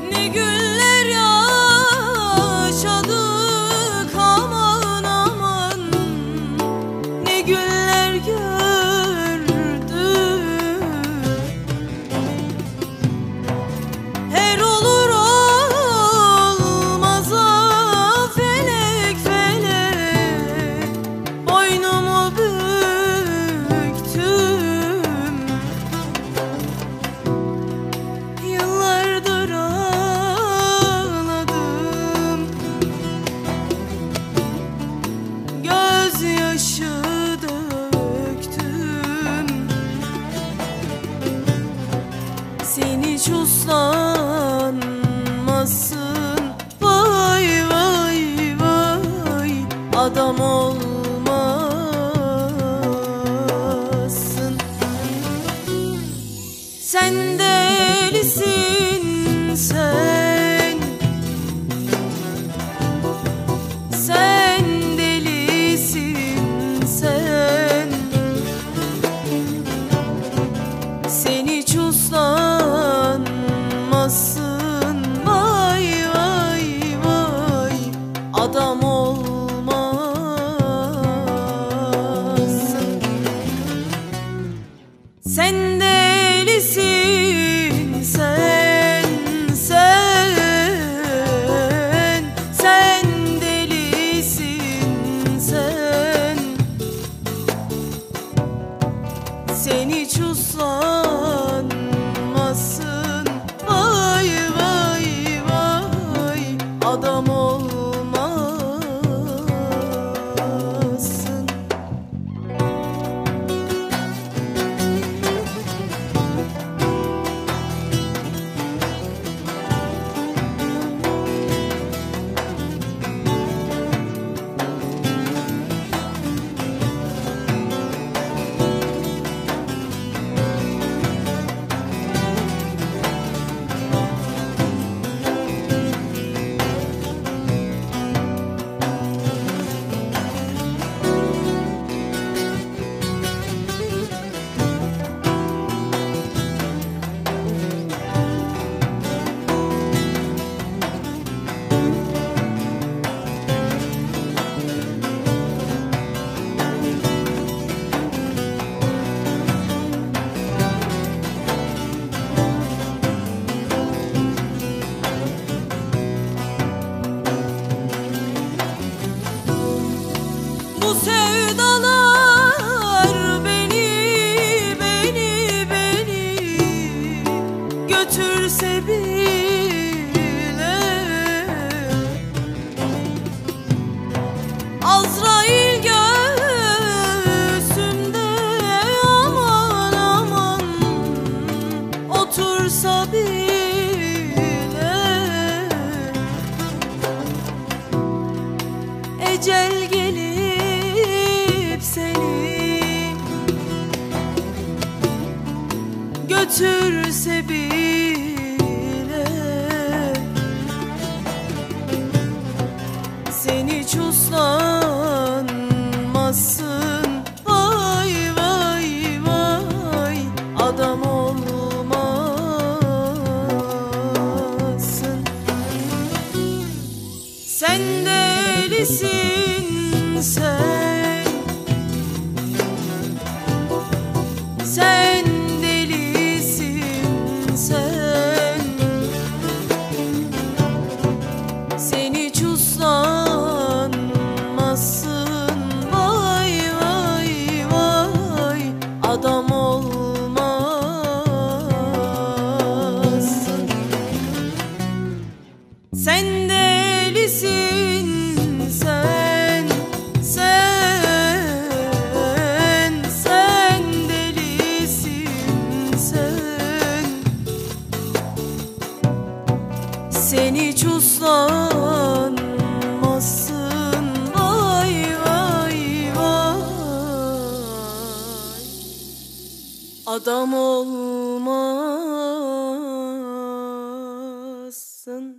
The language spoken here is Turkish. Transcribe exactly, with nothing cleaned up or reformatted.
Ne günler yaşadık aman aman, ne günler gördük. Her olur olmaza felek felek boynumu büktüm. Yıllardır ağladım, gözyaşı döktüm. Sen hiç uslanmasın, vay vay vay, adam olmasın. Sen delisin sen, sen delisin sen. Sen hiç uslanmasın, vay vay vay, adam olmasın. Sen delisin sen, sen, sen delisin sen. Sen hiç uslanmasın, vay vay vay, adam olmasın. Bu sevdalar beni, beni, beni götürse bile, Azrail göğsümde aman aman otursa bile, ecel gelip seni götürse bile, sen hiç uslanmasın, vay vay vay, adam olmasın. Sen delisin sen, sen delisin sen. Sen hiç uslanmasın, vay vay vay, adam olmasın. Sen delisin sen, sen, sen delisin sen. Sen hiç uslanmasın, vay vay vay, adam olmasın.